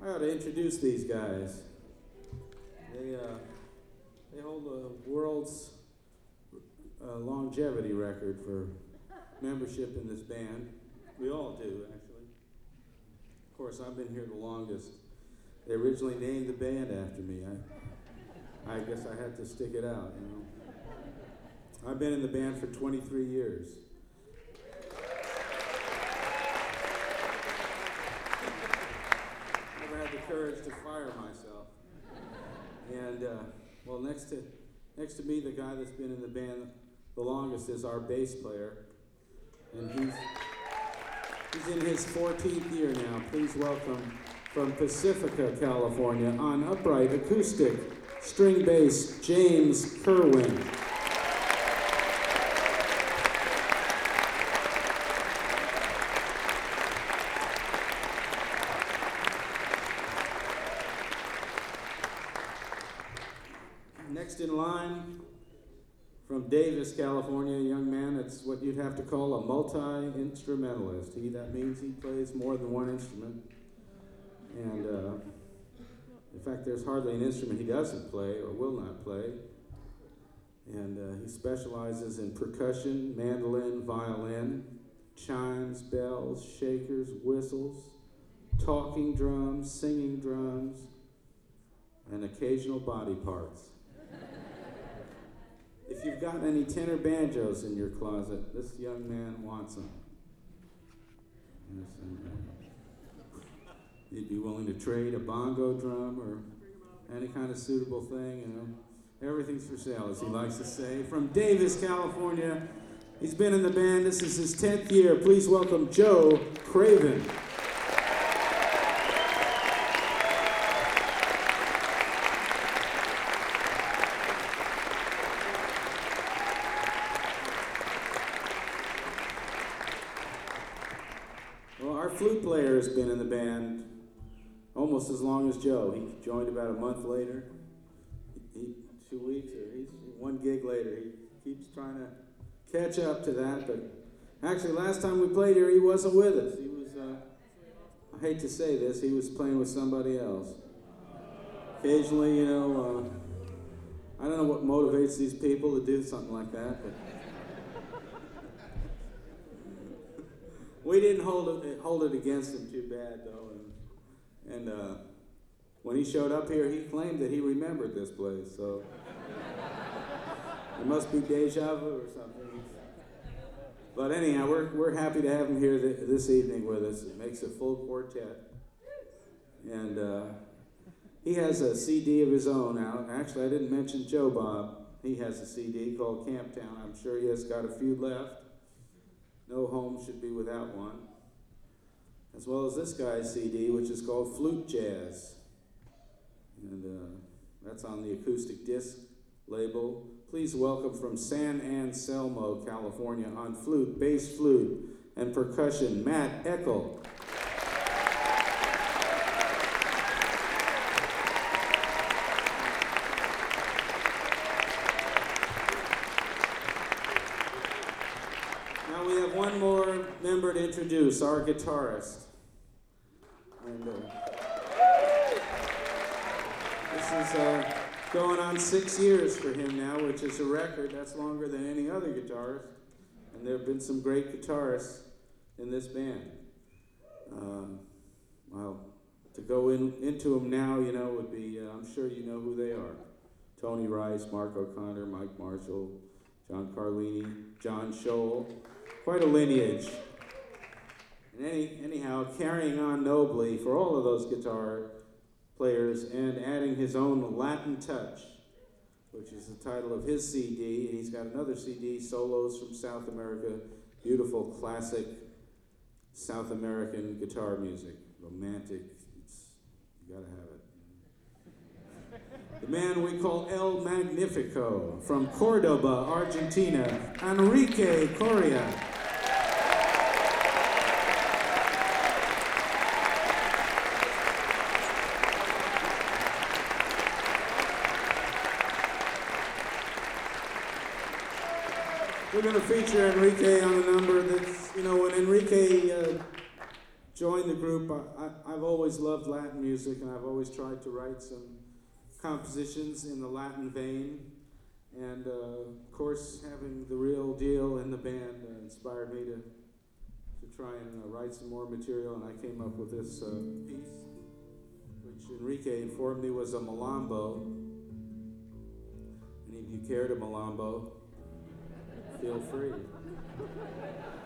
I ought to introduce these guys. They hold the world's longevity record for membership in this band. We all do, actually. Of course, I've been here the longest. They originally named the band after me. I guess I had to stick it out, you know. I've been in the band for 23 years. Never had the courage to fire myself. And well, next to me, the guy that's been in the band the longest is our bass player, and he's in his 14th year now. Please welcome from Pacifica, California, on upright acoustic string bass, James Kerwin. Next in line, from Davis, California, a young man that's what you'd have to call a multi-instrumentalist. That means he plays more than one instrument. And in fact, there's hardly an instrument he doesn't play or will not play. And he specializes in percussion, mandolin, violin, chimes, bells, shakers, whistles, talking drums, singing drums, and occasional body parts. If you've got any tenor banjos in your closet, this young man wants them. Yes, you'd be willing to trade a bongo drum or any kind of suitable thing, you know. Everything's for sale, as he likes to say. From Davis, California, he's been in the band. This is his 10th year. Please welcome Joe Craven. Flute player has been in the band almost as long as Joe. He joined about a month later. 2 weeks, or he's one gig later. He keeps trying to catch up to that, but actually last time we played here, he wasn't with us. He was, I hate to say this, he was playing with somebody else. Occasionally, you know, I don't know what motivates these people to do something like that, but we didn't hold it against him too bad, though. And when he showed up here, he claimed that he remembered this place. So it must be deja vu or something. But anyhow, we're happy to have him here this evening with us. It makes a full quartet. And he has a CD of his own out. Actually, I didn't mention Joe Bob. He has a CD called Camptown. I'm sure he has got a few left. No home should be without one. As well as this guy's CD, which is called Flute Jazz. And that's on the Acoustic Disc label. Please welcome from San Anselmo, California, on flute, bass flute, and percussion, Matt Eckel. One more member to introduce, our guitarist. And this is going on 6 years for him now, which is a record. That's longer than any other guitarist. And there have been some great guitarists in this band. Well, to go into them now, you know, would be, I'm sure you know who they are. Tony Rice, Mark O'Connor, Mike Marshall, John Carlini, John Scholl. Quite a lineage. And anyhow, carrying on nobly for all of those guitar players and adding his own Latin touch, which is the title of his CD. And he's got another CD, Solos from South America, beautiful classic South American guitar music, romantic. You gotta have it. The man we call El Magnifico, from Cordoba, Argentina, Enrique Coria. We're going to feature Enrique on a number that's, you know, when Enrique joined the group, I I've always loved Latin music, and I've always tried to write some compositions in the Latin vein. And of course, having the Real Deal in the band inspired me to try and write some more material, and I came up with this piece, which Enrique informed me was a Malambo. Any of you care to Malambo? Feel free.